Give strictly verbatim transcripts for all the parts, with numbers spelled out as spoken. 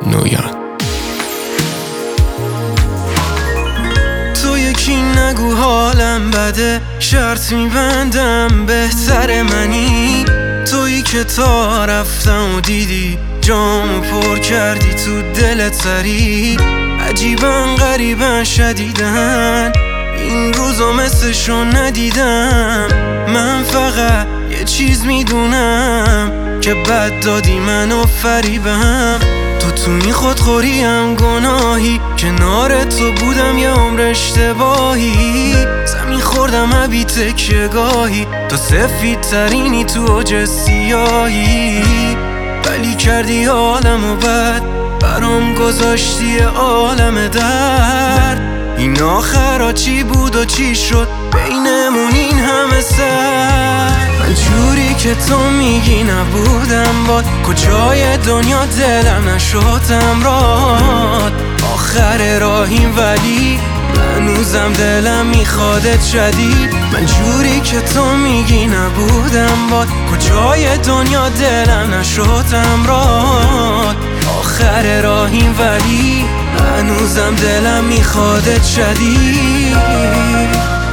نویان. تو یکی نگو حالم بده، شرط میبندم بهتر منی. تویی که تا رفتم و دیدی جامو پر کردی تو دلت سری. عجیبن غریبن شدیدن این روزا مثلشو ندیدم. من فقط یه چیز میدونم که بد دادی منو فریبم. تو تو این خودخوریم گناهی، کنار تو بودم یه عمر اشتباهی. زمین خوردم عبی تکیه گاهی، تو سفید ترینی تو اوج سیاهی. ولی کردی عالمو بد، برام گذاشتی عالم درد. این آخرا چی بود و چی شد بینمون این همه سر؟ من جوری که تو میگی نبودم باد، کجای دنیا دلم نشدم راد. آخر راهیم ولی هنوزم دلم میخوادت شدید. من جوری که تو میگی نبودم باد، کجای دنیا دلم نشدم راد. آخر راهیم ولی هنوزم دلم میخوادت شدید.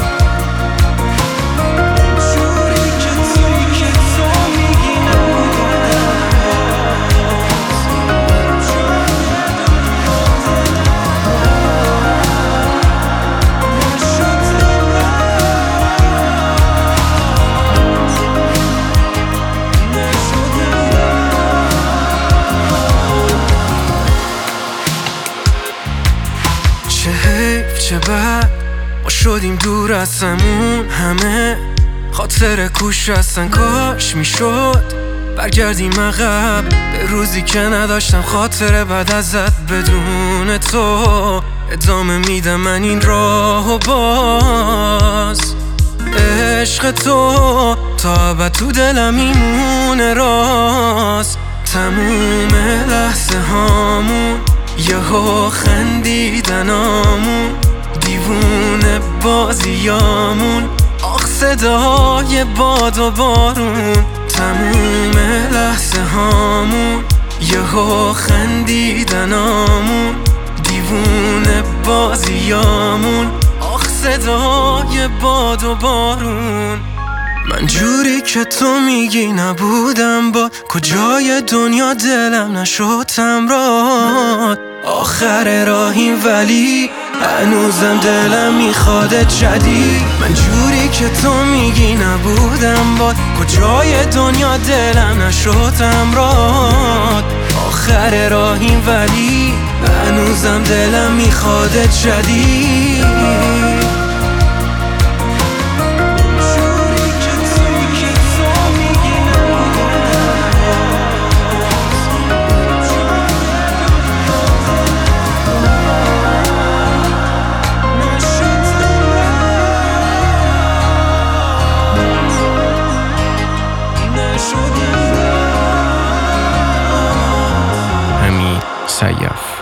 چه حیف چه بد ما شدیم دور از همون همه. خاطر کوش هستن کاش میشد برگردیم عقب به روزی که نداشتم خاطر بد ازت. بدون تو ادامه میدم من این راه و باز. عشق تو تا ابد تو دلم میمونه راست. تموم لحظه هامون یهو خندیدنامون، دیوونه بازیامون، آخ صدای باد و بارون. تموم لحظه هامون یهو خندیدنامون، دیوونه بازیامون، آخ صدای باد و بارون. من جوری که تو میگی نبودم با، کجای دنیا دلم نشدم راد. آخر راهیم ولی هنوزم دلم میخوادت شدید. من جوری که تو میگی نبودم با، کجای دنیا دلم نشدم راد. آخر راهیم ولی هنوزم دلم میخوادت شدید. حمید سیاف.